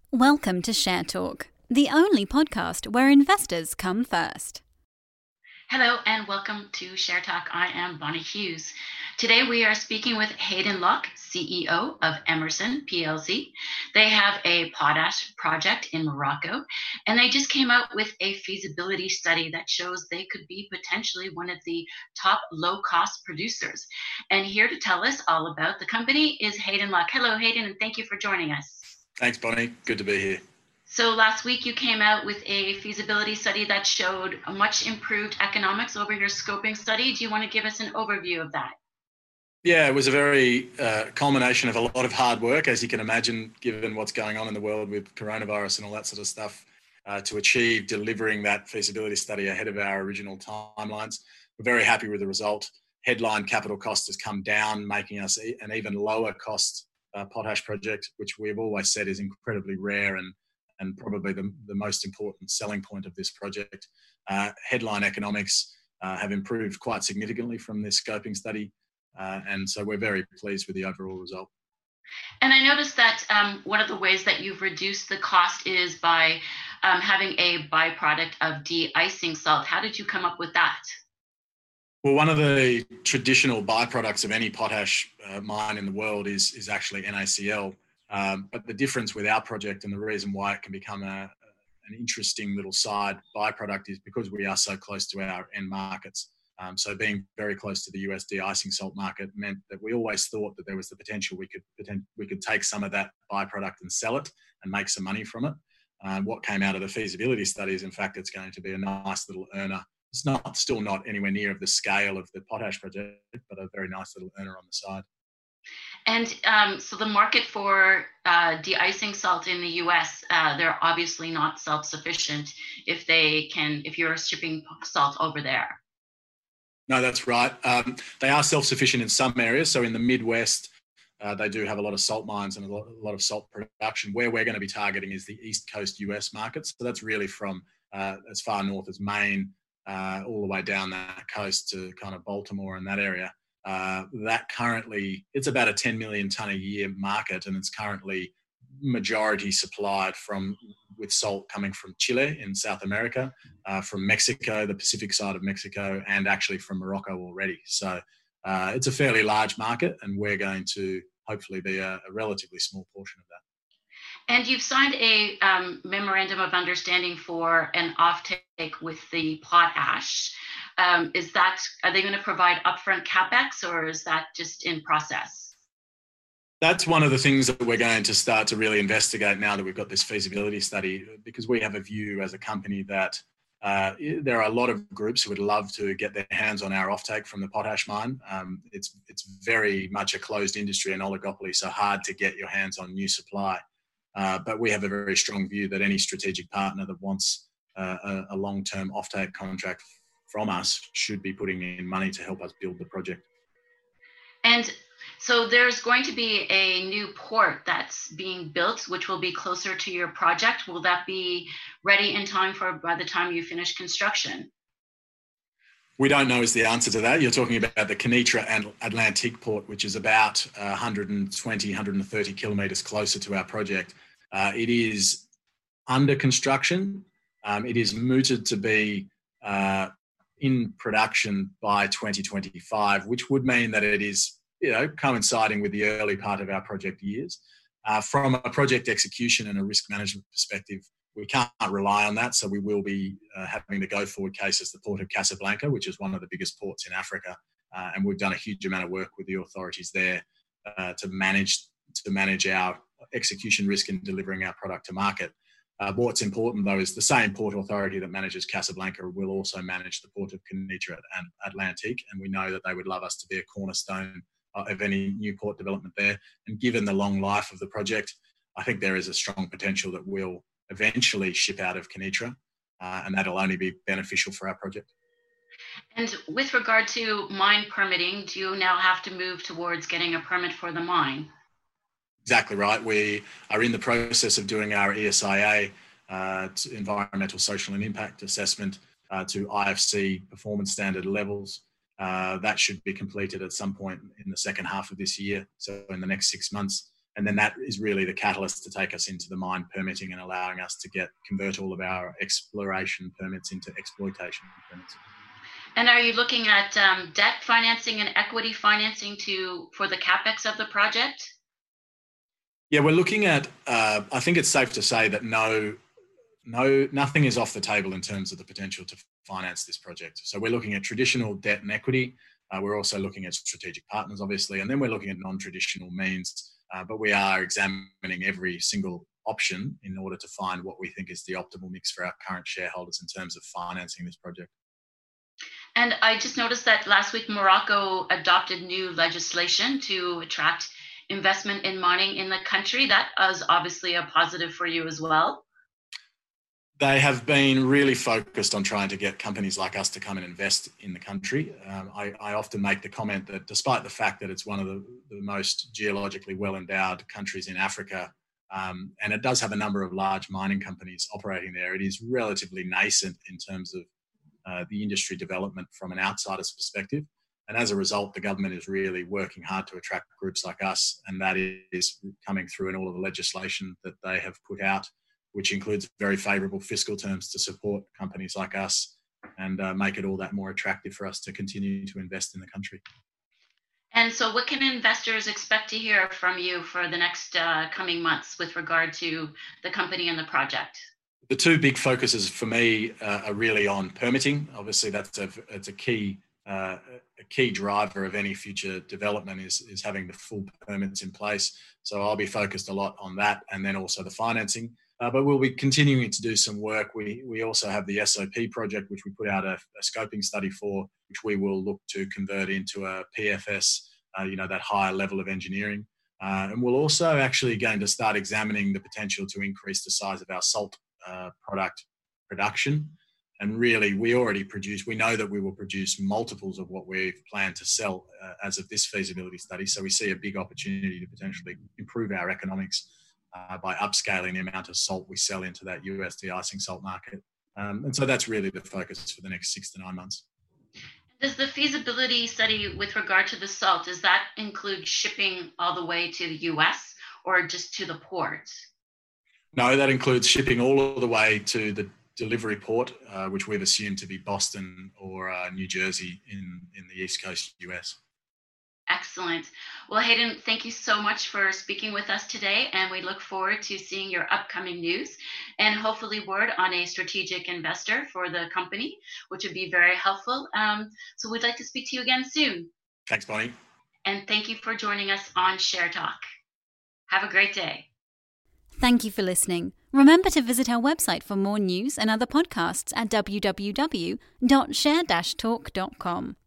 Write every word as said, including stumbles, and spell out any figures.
Welcome to Share Talk, the only podcast where investors come first. Hello and welcome to Share Talk. I am Bonnie Hughes. Today we are speaking with Hayden Locke, C E O of Emerson P L C. They have a potash project in Morocco, and they just came out with a feasibility study that shows they could be potentially one of the top low-cost producers. And here to tell us all about the company is Hayden Locke. Hello, Hayden, and thank you for joining us. Thanks, Bonnie. Good to be here. So last week you came out with a feasibility study that showed a much improved economics over your scoping study. Do you want to give us an overview of that? Yeah, it was a very uh, culmination of a lot of hard work, as you can imagine, given what's going on in the world with coronavirus and all that sort of stuff, uh, to achieve delivering that feasibility study ahead of our original timelines. We're very happy with the result. Headline capital cost has come down, making us an even lower cost uh, potash project, which we've always said is incredibly rare and and probably the, the most important selling point of this project. Uh, headline economics uh, have improved quite significantly from this scoping study, uh, and so we're very pleased with the overall result. And I noticed that um, one of the ways that you've reduced the cost is by um, having a byproduct of de-icing salt. How did you come up with that? Well, one of the traditional byproducts of any potash uh, mine in the world is, is actually NaCl. Um, but the difference with our project and the reason why it can become a, an interesting little side byproduct is because we are so close to our end markets. Um, so being very close to the U S de-icing salt market meant that we always thought that there was the potential we could we could take some of that byproduct and sell it and make some money from it. Um, what came out of the feasibility study is, in fact, it's going to be a nice little earner. It's not still not anywhere near of the scale of the potash project, but a very nice little earner on the side. And um, so the market for uh, de-icing salt in the U S, uh, they're obviously not self-sufficient if they can, if you're shipping salt over there. No, that's right. Um, they are self-sufficient in some areas. So in the Midwest, uh, they do have a lot of salt mines and a lot, a lot of salt production. Where we're going to be targeting is the East Coast U S markets. So that's really from uh, as far north as Maine, uh, all the way down that coast to kind of Baltimore and that area. Uh, that currently, it's about a ten million tonne a year market, and it's currently majority supplied from with salt coming from Chile in South America, uh, from Mexico, the Pacific side of Mexico, and actually from Morocco already. So uh, it's a fairly large market, and we're going to hopefully be a, a relatively small portion of that. And you've signed a um, memorandum of understanding for an offtake with the potash. Um, is that, are they going to provide upfront capex, or is that just in process? That's one of the things that we're going to start to really investigate now that we've got this feasibility study, because we have a view as a company that uh, there are a lot of groups who would love to get their hands on our offtake from the potash mine. Um, it's, it's very much a closed industry, an oligopoly, so hard to get your hands on new supply. Uh, but we have a very strong view that any strategic partner that wants uh, a, a long-term offtake contract from us should be putting in money to help us build the project. And so there's going to be a new port that's being built, which will be closer to your project. Will that be ready in time for by the time you finish construction? We don't know is the answer to that. You're talking about the Kenitra and Atlantique port, which is about one hundred twenty, one hundred thirty kilometres closer to our project. Uh, it is under construction. Um, it is mooted to be uh, in production by twenty twenty-five, which would mean that it is, you know, coinciding with the early part of our project years. Uh, from a project execution and a risk management perspective, we can't rely on that, so we will be uh, having the go-forward case as the Port of Casablanca, which is one of the biggest ports in Africa, uh, and we've done a huge amount of work with the authorities there uh, to manage to manage our execution risk in delivering our product to market. Uh, what's important, though, is the same port authority that manages Casablanca will also manage the Port of Kenitra and Atlantique, and we know that they would love us to be a cornerstone of any new port development there. And given the long life of the project, I think there is a strong potential that we'll eventually ship out of Kenitra, uh, and that'll only be beneficial for our project. And with regard to mine permitting, do you now have to move towards getting a permit for the mine? Exactly right. We are in the process of doing our E S I A, uh, environmental, social and impact assessment uh, to I F C performance standard levels. Uh, that should be completed at some point in the second half of this year, so in the next six months. And then that is really the catalyst to take us into the mine permitting and allowing us to get convert all of our exploration permits into exploitation permits. And are you looking at um, debt financing and equity financing to for the capex of the project? Yeah, we're looking at, uh, I think it's safe to say that no, no, nothing is off the table in terms of the potential to finance this project. So we're looking at traditional debt and equity. Uh, we're also looking at strategic partners, obviously, and then we're looking at non-traditional means. Uh, but we are examining every single option in order to find what we think is the optimal mix for our current shareholders in terms of financing this project. And I just noticed that last week Morocco adopted new legislation to attract investment in mining in the country. That is obviously a positive for you as well. They have been really focused on trying to get companies like us to come and invest in the country. Um, I, I often make the comment that despite the fact that it's one of the, the most geologically well-endowed countries in Africa, um, and it does have a number of large mining companies operating there, it is relatively nascent in terms of uh, the industry development from an outsider's perspective. And as a result, the government is really working hard to attract groups like us, and that is coming through in all of the legislation that they have put out, which includes very favourable fiscal terms to support companies like us and uh, make it all that more attractive for us to continue to invest in the country. And so what can investors expect to hear from you for the next uh, coming months with regard to the company and the project? The two big focuses for me uh, are really on permitting. Obviously, that's a, it's a key uh, a key driver of any future development is, is having the full permits in place. So I'll be focused a lot on that, and then also the financing. Uh, but we'll be continuing to do some work. We we also have the S O P project, which we put out a, a scoping study for, which we will look to convert into a P F S, uh, you know, that higher level of engineering. Uh, and we'll also actually going to start examining the potential to increase the size of our salt uh, product production. And really, we already produce, we know that we will produce multiples of what we've planned to sell uh, as of this feasibility study. So we see a big opportunity to potentially improve our economics Uh, by upscaling the amount of salt we sell into that U S de-icing salt market. Um, and so that's really the focus for the next six to nine months. Does the feasibility study with regard to the salt, does that include shipping all the way to the U S or just to the port? No, that includes shipping all of the way to the delivery port, uh, which we've assumed to be Boston or uh, New Jersey in, in the East Coast U S. Excellent. Well, Hayden, thank you so much for speaking with us today, and we look forward to seeing your upcoming news and hopefully word on a strategic investor for the company, which would be very helpful. Um, so we'd like to speak to you again soon. Thanks, Bonnie. And thank you for joining us on Share Talk. Have a great day. Thank you for listening. Remember to visit our website for more news and other podcasts at w w w dot share dash talk dot com.